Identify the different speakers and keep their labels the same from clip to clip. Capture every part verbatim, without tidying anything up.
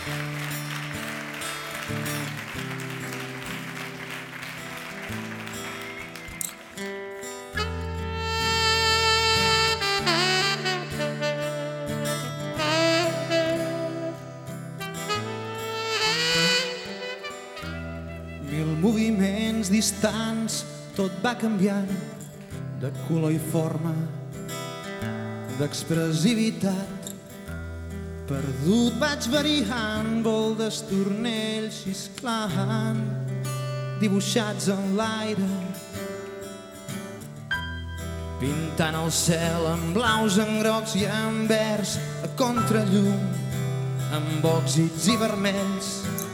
Speaker 1: Mil moviments distants, tot va canviant de color i forma, d'expressivitat. Perdut vaig variant, vol d'estornells xisclant, dibuixats en l'aire, pintant el cel en blaus, en grocs i en verds, a contrallum, amb òxids i vermells.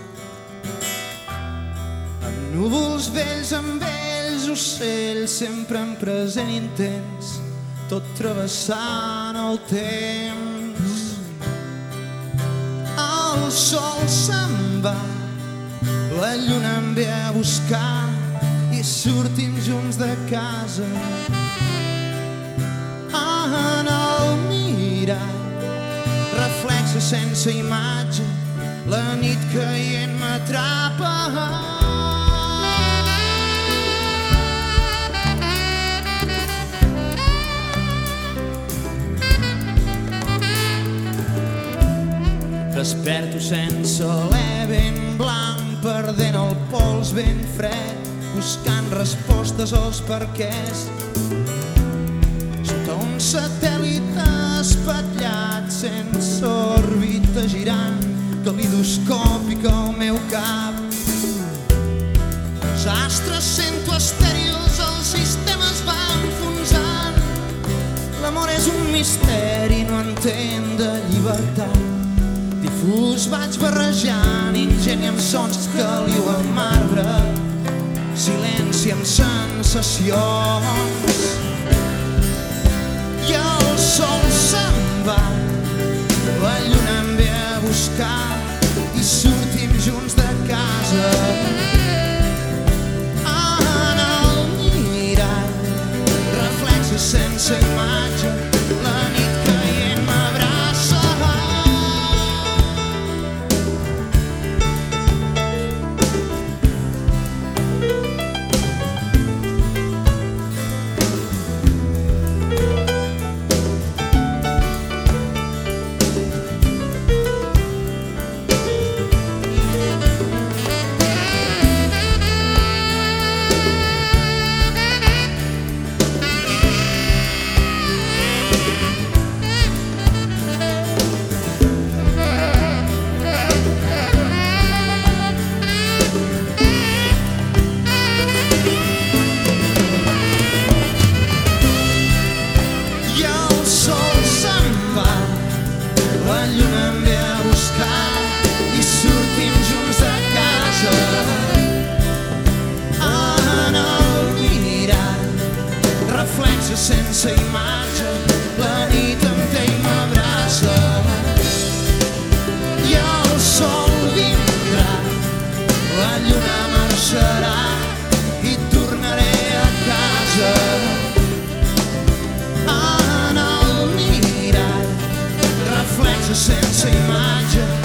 Speaker 1: Amb núvols vells, amb vells ocells, sempre en present intens, tot travessant el temps. El sol se'n va, la lluna em ve a buscar i sortim junts de casa. En el mirall, reflexa sense imatge, la nit caient m'atrapa. Desperto sense alè, ben blanc, perdent el pols ben fred, buscant respostes als perquès. Sota un satèl·lit espatllat, sense òrbita girant, calidoscòpic al meu cap. Els astres sento estèrils, el sistema es va enfonsant. L'amor és un misteri, no entén de llibertat. Difús vaig barrejant, ingeni amb sons caliu amb marbre, silenci amb sensacions. I el sol se'n va, la lluna em ve a buscar i sortim junts de casa. En el mirall, reflexes sense imatge, la nit caient m'abraça. Sense imatge, la nit em té i m'abraça. I el sol vindrà, la lluna marxarà i tornaré a casa. En el mirall, reflexes sense imatge,